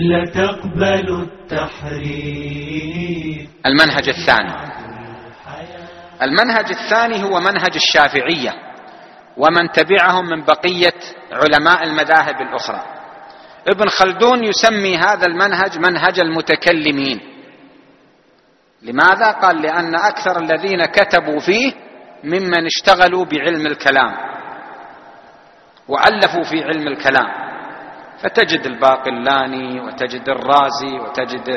لا تقبل التحريف. المنهج الثاني هو منهج الشافعية ومن تبعهم من بقية علماء المذاهب الأخرى. ابن خلدون يسمي هذا المنهج منهج المتكلمين. لماذا؟ قال لأن أكثر الذين كتبوا فيه ممن اشتغلوا بعلم الكلام وألفوا في علم الكلام، فتجد الباقلاني وتجد الرازي وتجد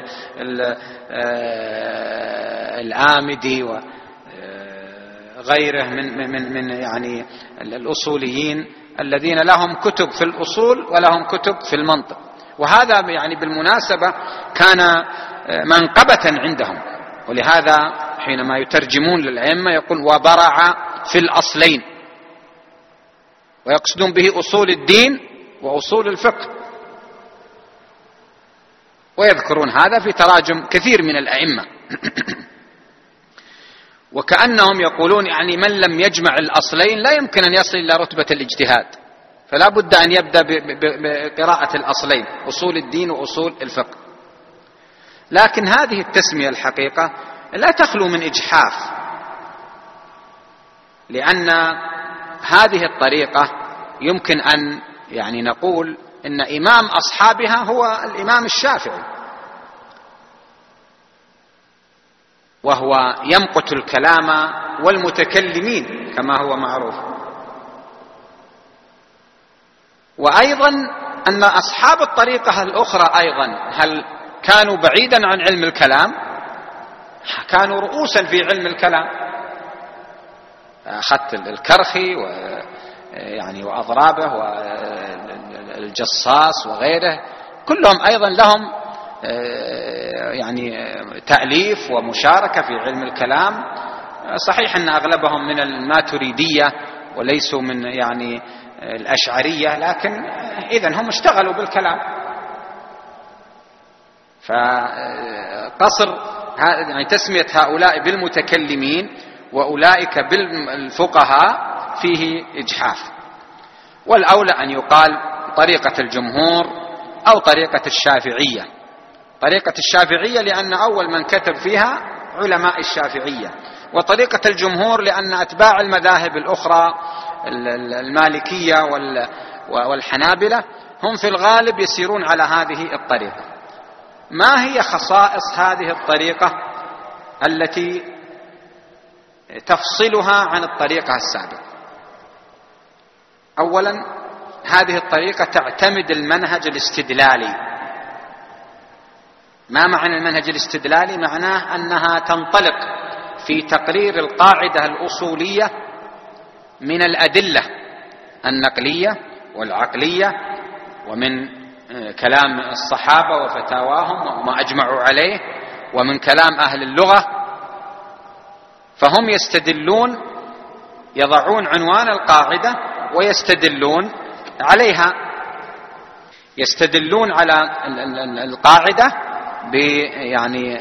الآمدي وغيره من يعني الأصوليين الذين لهم كتب في الأصول ولهم كتب في المنطق. وهذا يعني بالمناسبة كان منقبة عندهم، ولهذا حينما يترجمون للأئمة يقول وبرع في الأصلين، ويقصدون به أصول الدين وأصول الفقه، ويذكرون هذا في تراجم كثير من الأئمة. وكأنهم يقولون يعني من لم يجمع الأصلين لا يمكن أن يصل إلى رتبة الاجتهاد، فلا بد أن يبدأ بقراءة الأصلين أصول الدين وأصول الفقه. لكن هذه التسمية الحقيقة لا تخلو من إجحاف، لأن هذه الطريقة يمكن أن يعني نقول إن إمام أصحابها هو الإمام الشافعي، وهو يمقت الكلام والمتكلمين كما هو معروف. وأيضا أن أصحاب الطريقة الأخرى أيضا هل كانوا بعيدا عن علم الكلام؟ كانوا رؤوسا في علم الكلام، أخذت الكرخي يعني وأضرابه والجصاص وغيره كلهم أيضا لهم يعني تأليف ومشاركة في علم الكلام. صحيح أن أغلبهم من الماتريدية وليسوا من يعني الأشعرية، لكن إذن هم اشتغلوا بالكلام. فقصر يعني تسمية هؤلاء بالمتكلمين وأولئك بالفقهاء فيه إجحاف، والأولى أن يقال طريقة الجمهور أو طريقة الشافعية. طريقة الشافعية لأن أول من كتب فيها علماء الشافعية، وطريقة الجمهور لأن أتباع المذاهب الأخرى المالكية والحنابلة هم في الغالب يسيرون على هذه الطريقة. ما هي خصائص هذه الطريقة التي تفصلها عن الطريقة السابقة؟ أولا، هذه الطريقة تعتمد المنهج الاستدلالي. ما معنى المنهج الاستدلالي؟ معناه أنها تنطلق في تقرير القاعدة الأصولية من الأدلة النقلية والعقلية ومن كلام الصحابة وفتاواهم وما أجمعوا عليه ومن كلام أهل اللغة. فهم يستدلون، يضعون عنوان القاعدة ويستدلون عليها، يستدلون على القاعدة يعني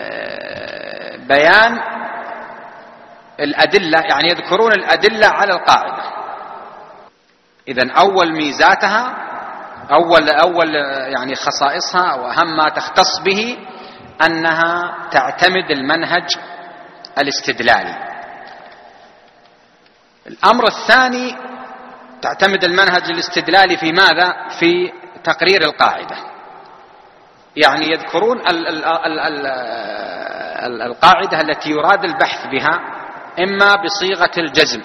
بيان الأدلة، يعني يذكرون الأدلة على القاعدة. إذن أول ميزاتها، أول يعني خصائصها وأهم ما تختص به أنها تعتمد المنهج الاستدلالي. الأمر الثاني، تعتمد المنهج الاستدلالي في ماذا؟ في تقرير القاعدة. يعني يذكرون القاعدة التي يراد البحث بها إما بصيغة الجزم،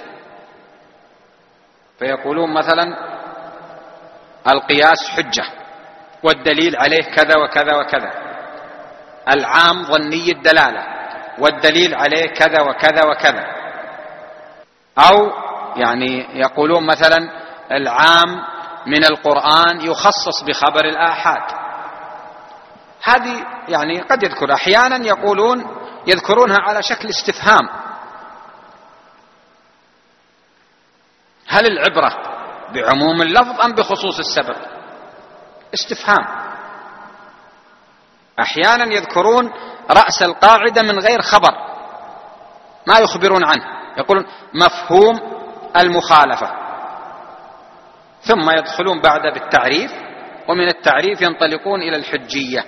فيقولون مثلا القياس حجة والدليل عليه كذا وكذا وكذا، العام ظني الدلالة والدليل عليه كذا وكذا وكذا. أو يعني يقولون مثلا العام من القرآن يخصص بخبر الآحاد. هذه يعني قد يذكر أحيانا يذكرونها على شكل استفهام. هل العبرة بعموم اللفظ أم بخصوص السبب؟ استفهام. أحيانا يذكرون رأس القاعدة من غير خبر، ما يخبرون عنه، يقولون مفهوم المخالفة، ثم يدخلون بعد بالتعريف ومن التعريف ينطلقون إلى الحجية.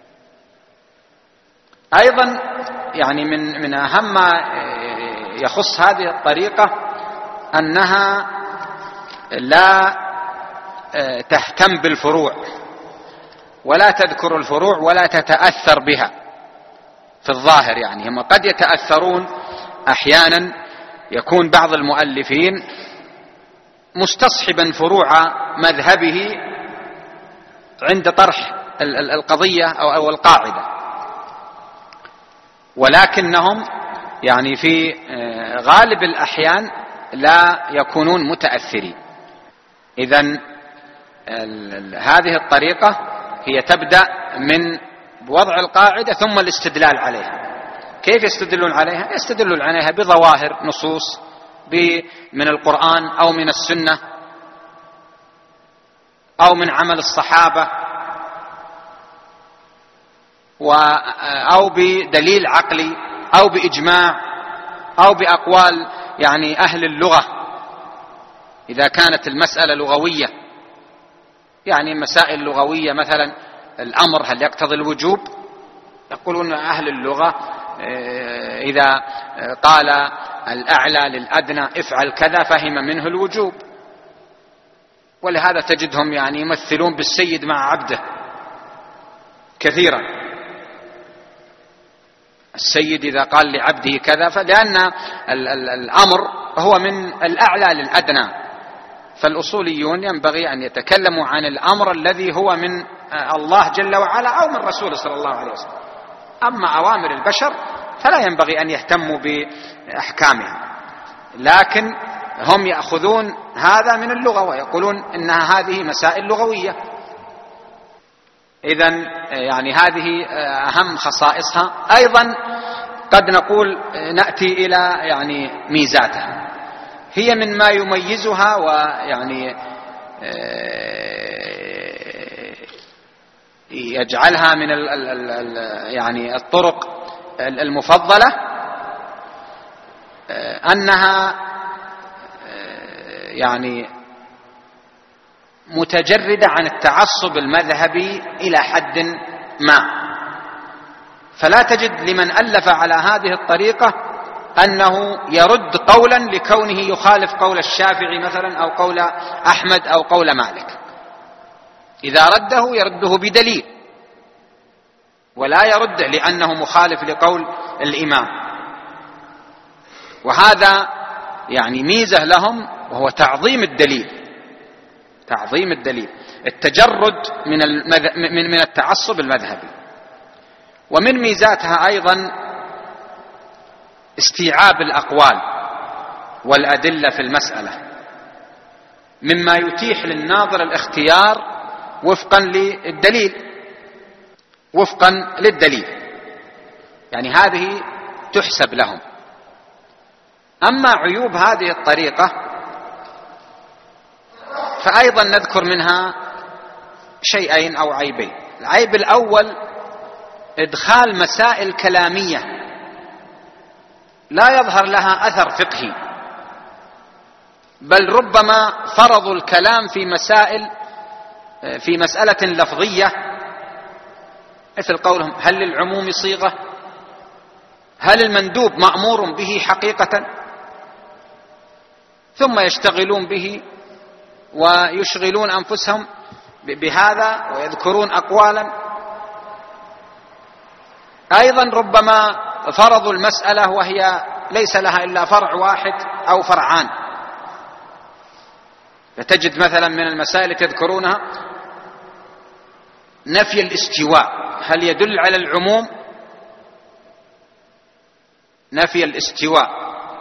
أيضا يعني من أهم ما يخص هذه الطريقة أنها لا تهتم بالفروع ولا تذكر الفروع ولا تتأثر بها في الظاهر. يعني هم قد يتأثرون أحيانا، يكون بعض المؤلفين مستصحبا فروع مذهبه عند طرح القضية أو القاعدة، ولكنهم يعني في غالب الأحيان لا يكونون متأثرين. إذن هذه الطريقة هي تبدأ من وضع القاعدة ثم الاستدلال عليها. كيف يستدلون عليها؟ يستدلون عليها بظواهر نصوص من القرآن أو من السنة أو من عمل الصحابة أو بدليل عقلي أو بإجماع أو بأقوال يعني أهل اللغة إذا كانت المسألة لغوية. يعني مسائل لغوية مثلا الأمر هل يقتضي الوجوب؟ يقولون أهل اللغة إذا قال الأعلى للأدنى افعل كذا فهم منه الوجوب، ولهذا تجدهم يعني يمثلون بالسيد مع عبده كثيرا. السيد إذا قال لعبده كذا فلأن الأمر هو من الأعلى للأدنى، فالأصوليون ينبغي أن يتكلموا عن الأمر الذي هو من الله جل وعلا أو من رسوله صلى الله عليه وسلم. أما أوامر البشر فلا ينبغي أن يهتموا بأحكامها، لكن هم يأخذون هذا من اللغة ويقولون إنها هذه مسائل لغوية. إذن يعني هذه أهم خصائصها. أيضا قد نقول نأتي إلى يعني ميزاتها، هي من ما يميزها ويعني يجعلها من يعني الطرق المفضلة، أنها يعني متجردة عن التعصب المذهبي إلى حد ما. فلا تجد لمن ألف على هذه الطريقة أنه يرد قولا لكونه يخالف قول الشافعي مثلا أو قول أحمد أو قول مالك. إذا رده يرده بدليل، ولا يرد لأنه مخالف لقول الإمام. وهذا يعني ميزة لهم، وهو تعظيم الدليل، تعظيم الدليل، التجرد من التعصب المذهبي. ومن ميزاتها أيضا استيعاب الأقوال والأدلة في المسألة، مما يتيح للناظر الاختيار وفقا للدليل، يعني هذه تحسب لهم. أما عيوب هذه الطريقة فأيضا نذكر منها شيئين أو عيبين. العيب الأول إدخال مسائل كلامية لا يظهر لها أثر فقهي، بل ربما فرضوا الكلام في مسألة لفظية، مثل قولهم هل للعموم صيغة؟ هل المندوب مأمور به حقيقة؟ ثم يشتغلون به ويشغلون أنفسهم بهذا ويذكرون أقوالا. أيضا ربما فرضوا المسألة وهي ليس لها إلا فرع واحد أو فرعان. فتجد مثلا من المسائل تذكرونها نفي الاستواء، هل يدل على العموم؟ نفي الاستواء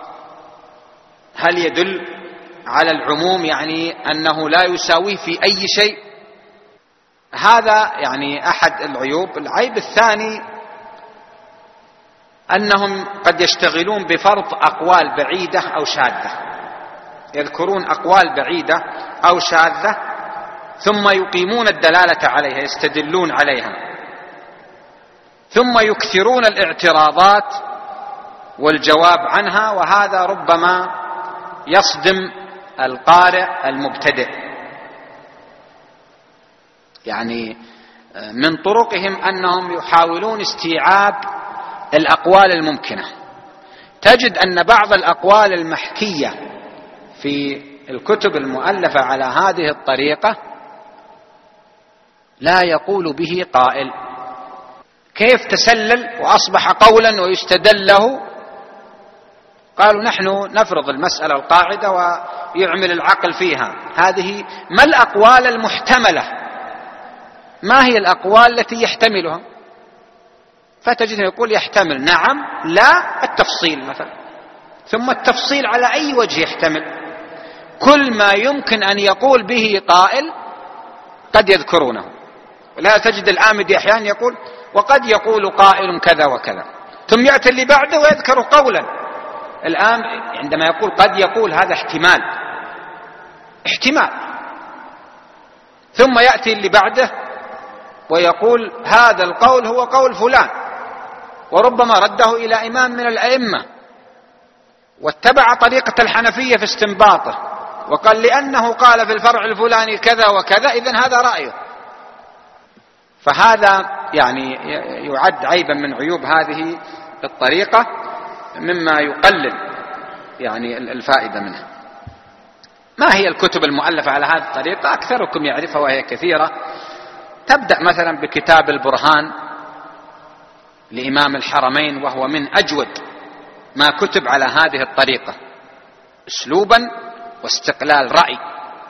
هل يدل على العموم، يعني أنه لا يساويه في أي شيء؟ هذا يعني أحد العيوب. العيب الثاني أنهم قد يشتغلون بفرض أقوال بعيدة أو شاذة، يذكرون أقوال بعيدة أو شاذة ثم يقيمون الدلالة عليها، يستدلون عليها، ثم يكثرون الاعتراضات والجواب عنها، وهذا ربما يصدم القارئ المبتدئ. يعني من طرقهم أنهم يحاولون استيعاب الأقوال الممكنة. تجد أن بعض الأقوال المحكية في الكتب المؤلفة على هذه الطريقة لا يقول به قائل. كيف تسلل وأصبح قولا ويستدل له؟ قالوا نحن نفرض المسألة القاعدة ويعمل العقل فيها. هذه ما الأقوال المحتملة؟ ما هي الأقوال التي يحتملها؟ فتجده يقول يحتمل نعم لا التفصيل مثلا، ثم التفصيل على أي وجه يحتمل؟ كل ما يمكن أن يقول به قائل قد يذكرونه. لا تجد الآمدي أحيانا يقول وقد يقول قائل كذا وكذا، ثم يأتي اللي بعده ويذكر قولا. الآن عندما يقول قد يقول هذا احتمال، ثم يأتي اللي بعده ويقول هذا القول هو قول فلان، وربما رده إلى إمام من الأئمة واتبع طريقة الحنفية في استنباطه وقال لأنه قال في الفرع الفلاني كذا وكذا إذن هذا رأيه. فهذا يعني يعد عيبا من عيوب هذه الطريقة، مما يقلل يعني الفائدة منها. ما هي الكتب المؤلفة على هذه الطريقة؟ أكثركم يعرفها وهي كثيرة. تبدأ مثلا بكتاب البرهان لإمام الحرمين، وهو من أجود ما كتب على هذه الطريقة أسلوبا واستقلال رأي،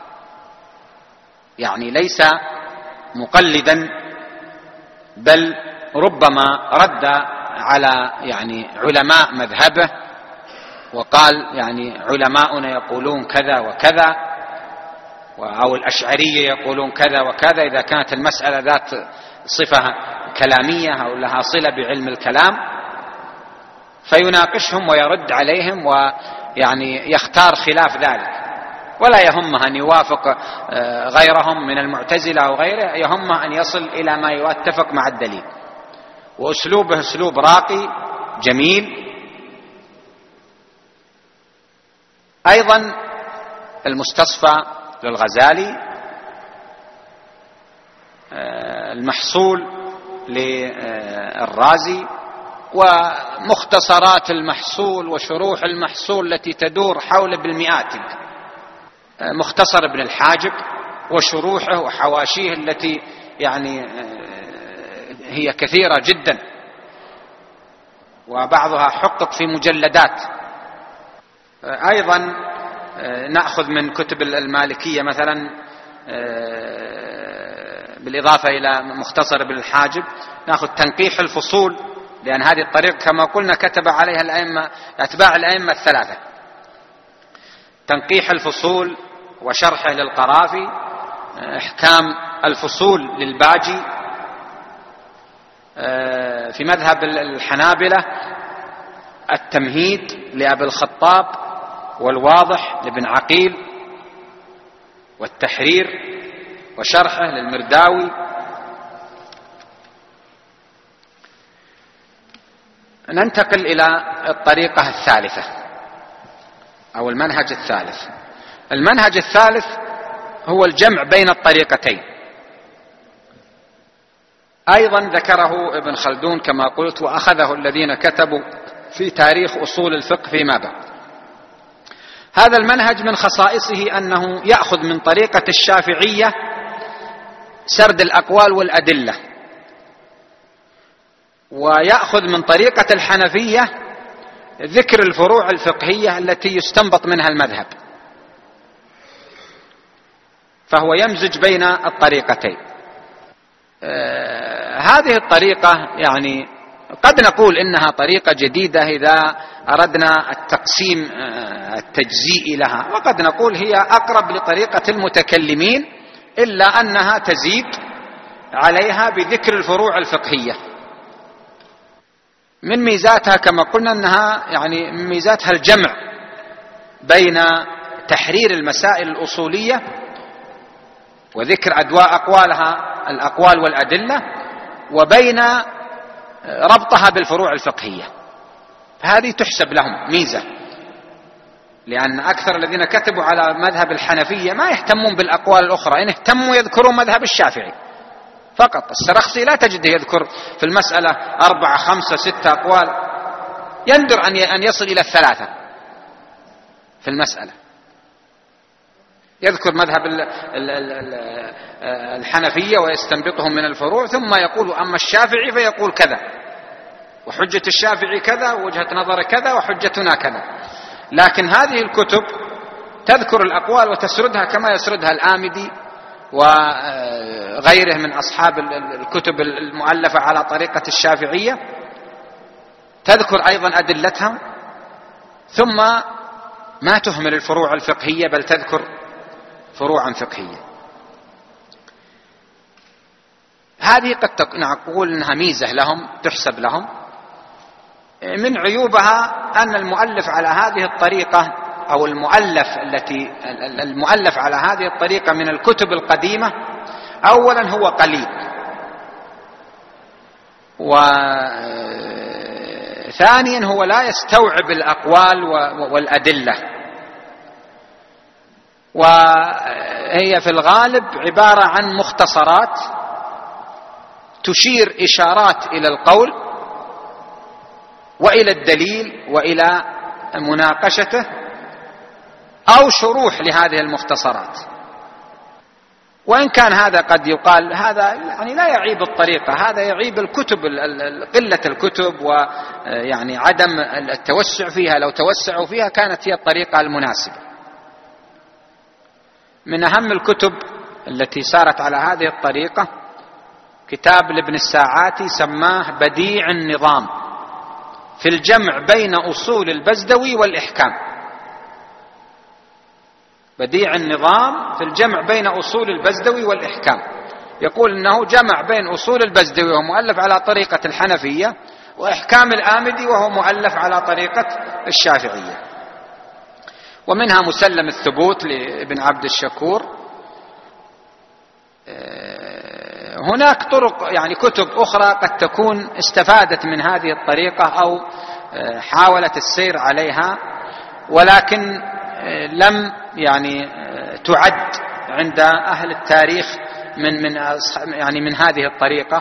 يعني ليس مقلدا، بل ربما رد على يعني علماء مذهبه وقال يعني علماؤنا يقولون كذا وكذا، أو الأشعرية يقولون كذا وكذا، إذا كانت المسألة ذات صفة كلامية أو لها صلة بعلم الكلام، فيناقشهم ويرد عليهم ويعني يختار خلاف ذلك، ولا يهمه أن يوافق غيرهم من المعتزلة أو غيره، يهمه أن يصل إلى ما يتفق مع الدليل. وأسلوبه أسلوب راقي جميل. أيضا المستصفى للغزالي، المحصول للرازي، ومختصرات المحصول وشروح المحصول التي تدور حول بالمئات، مختصر ابن الحاجب وشروحه وحواشيه التي يعني هي كثيرة جدا، وبعضها حقق في مجلدات. أيضا نأخذ من كتب المالكية مثلا بالإضافة إلى مختصر ابن الحاجب نأخذ تنقيح الفصول، لأن هذه الطريقة كما قلنا كتب عليها الأئمة أتباع الأئمة الثلاثة. تنقيح الفصول وشرحه للقرافي، إحكام الفصول للباجي. في مذهب الحنابلة التمهيد لأبي الخطاب، والواضح لابن عقيل، والتحرير وشرحه للمرداوي. ننتقل إلى الطريقة الثالثة أو المنهج الثالث. المنهج الثالث هو الجمع بين الطريقتين، أيضا ذكره ابن خلدون كما قلت، وأخذه الذين كتبوا في تاريخ أصول الفقه فيما بعد. هذا المنهج من خصائصه أنه يأخذ من طريقة الشافعية سرد الأقوال والأدلة، ويأخذ من طريقة الحنفية ذكر الفروع الفقهية التي يستنبط منها المذهب، فهو يمزج بين الطريقتين. هذه الطريقة يعني قد نقول إنها طريقة جديدة إذا أردنا التقسيم التجزئي لها، وقد نقول هي أقرب لطريقة المتكلمين، إلا أنها تزيد عليها بذكر الفروع الفقهية. من ميزاتها كما قلنا أنها يعني من ميزاتها الجمع بين تحرير المسائل الأصولية وذكر أقوالها الأقوال والأدلة، وبين ربطها بالفروع الفقهية. فهذه تحسب لهم ميزة، لأن أكثر الذين كتبوا على مذهب الحنفية ما يهتمون بالأقوال الأخرى، إن اهتموا يذكرون مذهب الشافعي فقط. السرخسي لا تجده يذكر في المسألة 4 5 6 أقوال، يندر أن يصل إلى 3 في المسألة. يذكر مذهب الحنفية ويستنبطهم من الفروع، ثم يقول أما الشافعي فيقول كذا، وحجة الشافعي كذا، ووجهة نظر كذا، وحجتنا كذا. لكن هذه الكتب تذكر الأقوال وتسردها كما يسردها الآمدي وغيره من أصحاب الكتب المؤلفة على طريقة الشافعية، تذكر أيضا أدلتها، ثم ما تهمل الفروع الفقهية بل تذكر فروعا فقهية. هذه قد نقول إنها ميزة لهم تحسب لهم. من عيوبها أن المؤلف على هذه الطريقة، أو المؤلف على هذه الطريقة من الكتب القديمة، أولا هو قليل، وثانيا هو لا يستوعب الأقوال والأدلة، وهي في الغالب عبارة عن مختصرات تشير إشارات إلى القول وإلى الدليل وإلى مناقشته، أو شروح لهذه المختصرات. وإن كان هذا قد يقال هذا يعني لا يعيب الطريقة، هذا يعيب الكتب، قلة الكتب ويعني عدم التوسع فيها. لو توسعوا فيها كانت هي الطريقة المناسبة. من أهم الكتب التي سارت على هذه الطريقة كتاب لابن الساعاتي سماه بديع النظام في الجمع بين أصول البزدوي والإحكام. بديع النظام في الجمع بين أصول البزدوي والإحكام، يقول إنه جمع بين أصول البزدوي وهو مؤلف على طريقة الحنفية، وإحكام الآمدي وهو مؤلف على طريقة الشافعية. ومنها مسلم الثبوت لابن عبد الشكور. هناك طرق يعني كتب أخرى قد تكون استفادت من هذه الطريقة أو حاولت السير عليها، ولكن لم يعني تعد عند أهل التاريخ من هذه الطريقة.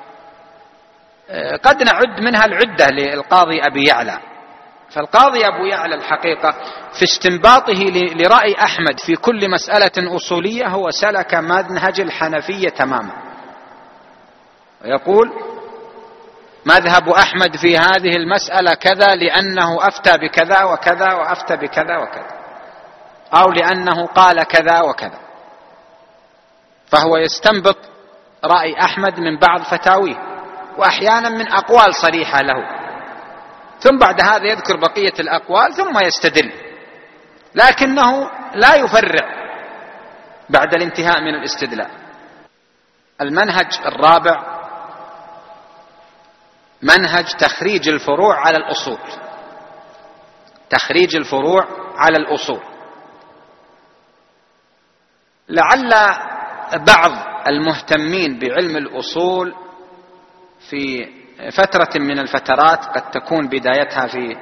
قد نعد منها العدة للقاضي أبي يعلى. فالقاضي أبو يعلى الحقيقة في استنباطه لرأي أحمد في كل مسألة أصولية هو سلك منهج الحنفية تماما، ويقول مذهب أحمد في هذه المسألة كذا لأنه أفتى بكذا وكذا وأفتى بكذا وكذا، أو لأنه قال كذا وكذا. فهو يستنبط رأي أحمد من بعض فتاويه، وأحيانا من أقوال صريحة له، ثم بعد هذا يذكر بقية الأقوال ثم يستدل، لكنه لا يفرع بعد الانتهاء من الاستدلال. المنهج الرابع منهج تخريج الفروع على الأصول. تخريج الفروع على الأصول. لعل بعض المهتمين بعلم الأصول في فترة من الفترات قد تكون بدايتها في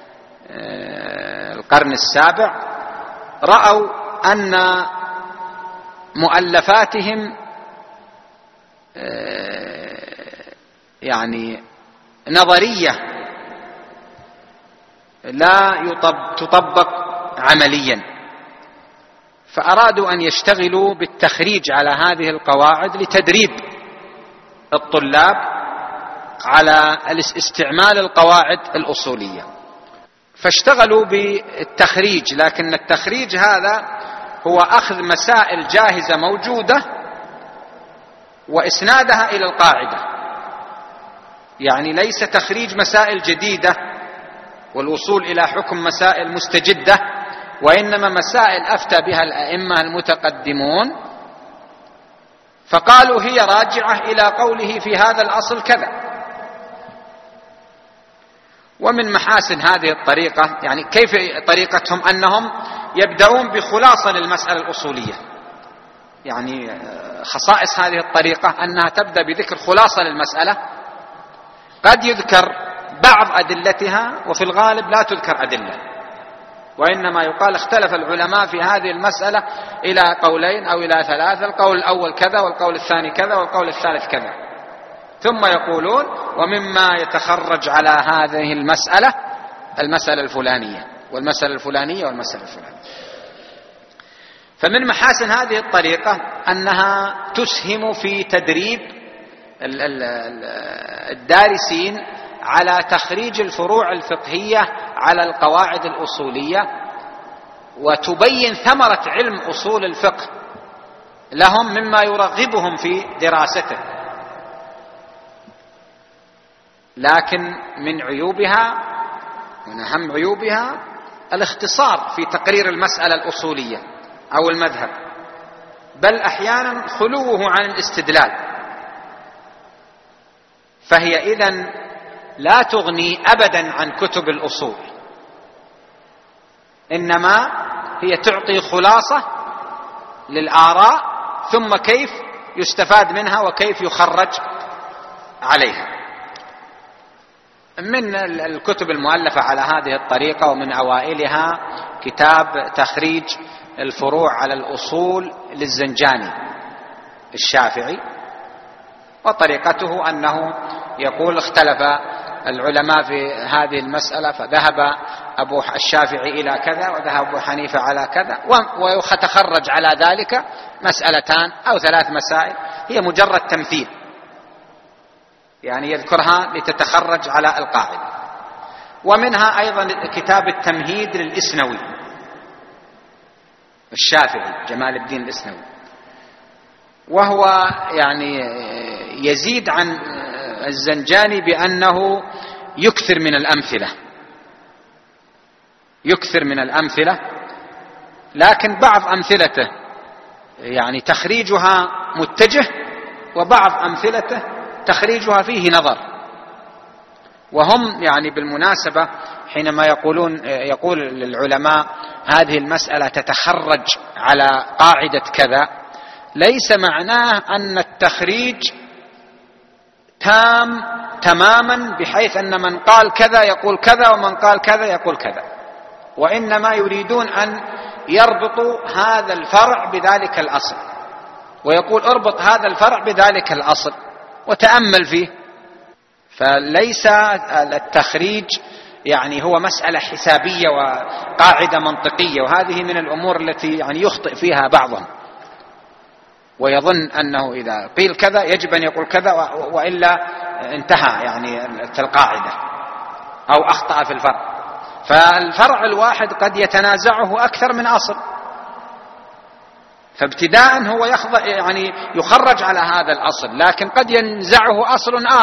القرن السابع رأوا أن مؤلفاتهم يعني نظرية لا تطبق عمليا، فأرادوا أن يشتغلوا بالتخريج على هذه القواعد لتدريب الطلاب على استعمال القواعد الأصولية. فاشتغلوا بالتخريج، لكن التخريج هذا هو أخذ مسائل جاهزة موجودة وإسنادها إلى القاعدة، يعني ليس تخريج مسائل جديدة والوصول إلى حكم مسائل مستجدة، وإنما مسائل أفتى بها الأئمة المتقدمون فقالوا هي راجعة إلى قوله في هذا الأصل كذا. ومن محاسن هذه الطريقة يعني كيف طريقتهم أنهم يبدأون بخلاصة للمسألة الأصولية. يعني خصائص هذه الطريقة أنها تبدأ بذكر خلاصة للمسألة، قد يذكر بعض أدلتها وفي الغالب لا تذكر أدلة، وإنما يقال اختلف العلماء في هذه المسألة إلى قولين أو إلى ثلاثة، القول الأول كذا والقول الثاني كذا والقول الثالث كذا، ثم يقولون ومما يتخرج على هذه المسألة الفلانية والمسألة الفلانية والمسألة الفلانية. فمن محاسن هذه الطريقة أنها تسهم في تدريب الدارسين على تخريج الفروع الفقهية على القواعد الأصولية، وتبين ثمرة علم أصول الفقه لهم مما يرغبهم في دراسته. لكن من عيوبها، من أهم عيوبها، الاختصار في تقرير المسألة الأصولية أو المذهب، بل أحيانا خلوه عن الاستدلال. فهي إذن لا تغني أبدا عن كتب الأصول، إنما هي تعطي خلاصة للآراء، ثم كيف يستفاد منها وكيف يخرج عليها. من الكتب المؤلفة على هذه الطريقة ومن أوائلها كتاب تخريج الفروع على الأصول للزنجاني الشافعي، وطريقته أنه يقول اختلف العلماء في هذه المسألة، فذهب أبو الشافعي إلى كذا وذهب أبو حنيفة على كذا، ويتخرج على ذلك مسألتان أو 3 مسائل هي مجرد تمثيل، يعني يذكرها لتتخرج على القاعدة. ومنها أيضا كتاب التمهيد للإسنوي الشافعي جمال الدين الإسنوي، وهو يعني يزيد عن الزنجاني بأنه يكثر من الأمثلة، لكن بعض أمثلته يعني تخريجها متجه، وبعض أمثلته تخريجها فيه نظر. وهم يعني بالمناسبة حينما يقول للعلماء هذه المسألة تتخرج على قاعدة كذا، ليس معناه أن التخريج تماما بحيث أن من قال كذا يقول كذا ومن قال كذا يقول كذا، وإنما يريدون أن يربطوا هذا الفرع بذلك الأصل، ويقول اربط هذا الفرع بذلك الأصل وتأمل فيه. فليس التخريج يعني هو مسألة حسابية وقاعدة منطقية، وهذه من الأمور التي يعني يخطئ فيها بعضهم، ويظن أنه إذا قيل كذا يجب أن يقول كذا، وإلا انتهى يعني القاعدة أو أخطأ في الفرع. فالفرع الواحد قد يتنازعه أكثر من أصل، فابتداء هو يعني يخرج على هذا الأصل، لكن قد ينزعه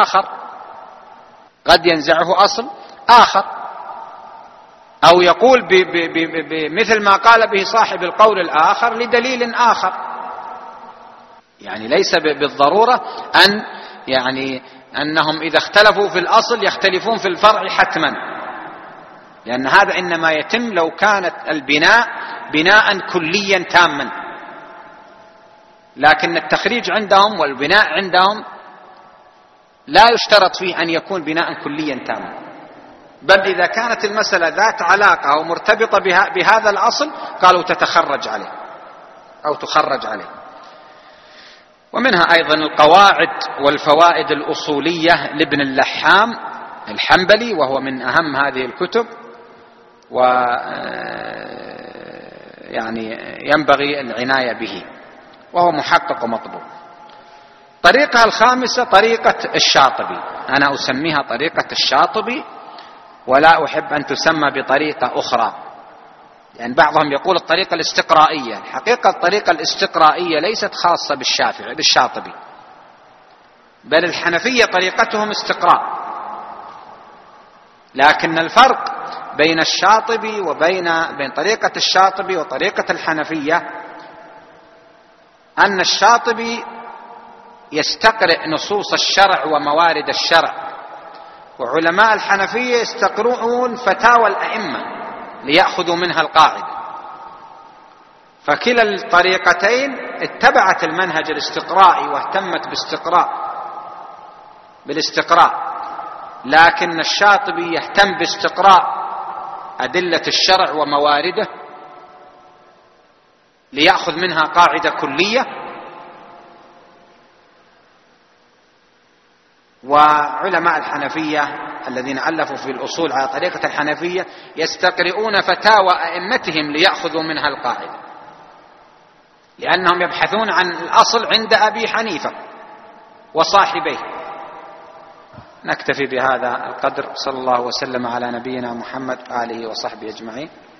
أصل آخر، أو يقول بمثل ما قال به صاحب القول الآخر لدليل آخر. يعني ليس بالضرورة أنهم إذا اختلفوا في الأصل يختلفون في الفرع حتما، لأن هذا إنما يتم لو كانت البناء بناء كليا تاما، لكن التخريج عندهم والبناء عندهم لا يشترط فيه أن يكون بناء كليا تاما، بل إذا كانت المسألة ذات علاقة أو مرتبطة بهذا الأصل قالوا تتخرج عليه أو تخرج عليه. ومنها أيضا القواعد والفوائد الأصولية لابن اللحام الحنبلي، وهو من أهم هذه الكتب، ويعني ينبغي العناية به، وهو محقق ومطبوع. طريقة الخامسة طريقة الشاطبي، أنا أسميها طريقة الشاطبي ولا أحب أن تسمى بطريقة أخرى، يعني بعضهم يقول الطريقة الاستقرائية. الحقيقة الطريقة الاستقرائية ليست خاصة بالشاطبي، بل الحنفية طريقتهم استقراء، لكن الفرق بين الشاطبي بين طريقة الشاطبي وطريقة الحنفية أن الشاطبي يستقرئ نصوص الشرع وموارد الشرع، وعلماء الحنفية يستقرؤون فتاوى الأئمة ليأخذوا منها القاعدة. فكلا الطريقتين اتبعت المنهج الاستقرائي واهتمت بالاستقراء، لكن الشاطبي يهتم باستقراء أدلة الشرع وموارده ليأخذ منها قاعدة كلية. وعلماء الحنفية الذين ألفوا في الأصول على طريقة الحنفية يستقرؤون فتاوى أئمتهم ليأخذوا منها القاعدة، لأنهم يبحثون عن الأصل عند أبي حنيفة وصاحبيه. نكتفي بهذا القدر. صلى الله وسلم على نبينا محمد وآله وصحبه أجمعين.